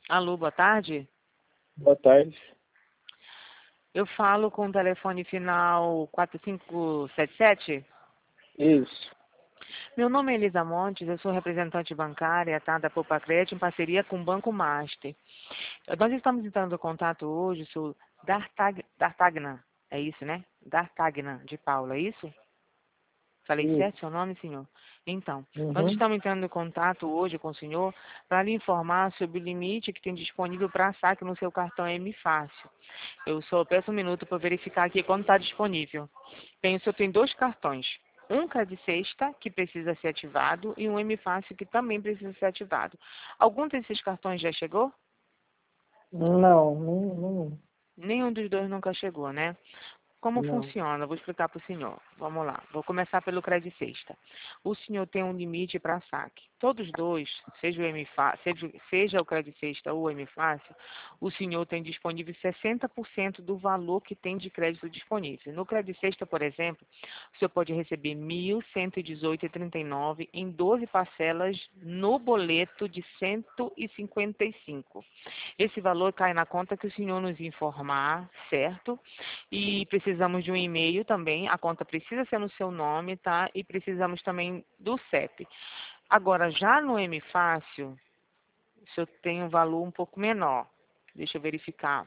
Alô, boa tarde. Boa tarde. Eu falo com o telefone final 4577. Isso. Meu nome é Elisa Montes, eu sou representante bancária, tá, da Popacred, em parceria com o Banco Master. Nós estamos entrando em contato hoje sobre Dartagnan, é isso, né? Dartagnan de Paula, é isso? Falei certo Isso. seu nome, senhor? Então, nós Uhum. estamos entrando em contato hoje com o senhor para lhe informar sobre o limite que tem disponível para saque no seu cartão M Fácil. Eu só peço um minuto para verificar aqui quando está disponível. O senhor tem dois cartões. Um que é de sexta, que precisa ser ativado, e um M Fácil, que também precisa ser ativado. Algum desses cartões já chegou? Não, não, Nenhum dos dois nunca chegou, né? Como não. funciona? Vou explicar para o senhor. Vamos lá. Vou começar pelo Credit Sexta. O senhor tem um limite para saque. Todos dois, seja o seja o Credit Sexta ou o M Fácil, o senhor tem disponível 60% do valor que tem de crédito disponível. No Credit Sexta, por exemplo, o senhor pode receber R$ 1.118,39 em 12 parcelas no boleto de 155. Esse valor cai na conta que o senhor nos informar, certo? E precisamos de um e-mail também. A conta precisa ser no seu nome, tá? E precisamos também do CEP. Agora, já no M Fácil, o senhor tem um valor um pouco menor. Deixa eu verificar.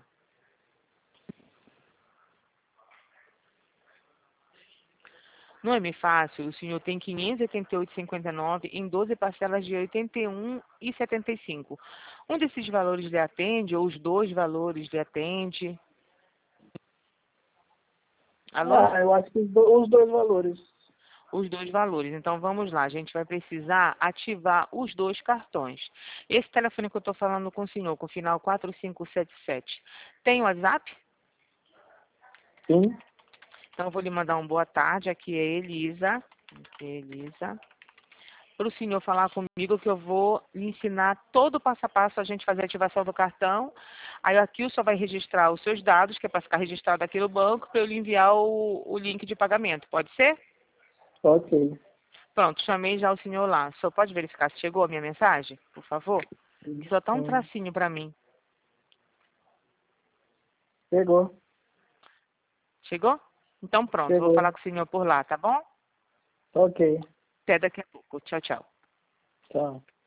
No M Fácil, o senhor tem R$ 588,59 em 12 parcelas de R$ 81,75. Um desses valores lhe atende, ou os dois valores lhe atende? Alô? Eu acho que os dois valores. Os dois valores. Então vamos lá, a gente vai precisar ativar os dois cartões. Esse telefone que eu estou falando com o senhor, com o final 4577, tem WhatsApp? Sim. Então eu vou lhe mandar um boa tarde, aqui é Elisa. Aqui é Elisa. Para o senhor falar comigo que eu vou lhe ensinar todo o passo a passo a gente fazer a ativação do cartão. Aí aqui o senhor vai registrar os seus dados, que é para ficar registrado aqui no banco, para eu lhe enviar o link de pagamento. Pode ser? Ok. Pronto, chamei já o senhor lá. O senhor pode verificar se chegou a minha mensagem, por favor? Que só tá um Sim. tracinho para mim. Chegou. Chegou? Então pronto, vou falar Chegou. com o senhor por lá, tá bom? Ok. Até daqui a pouco. Tchau, tchau. Tchau.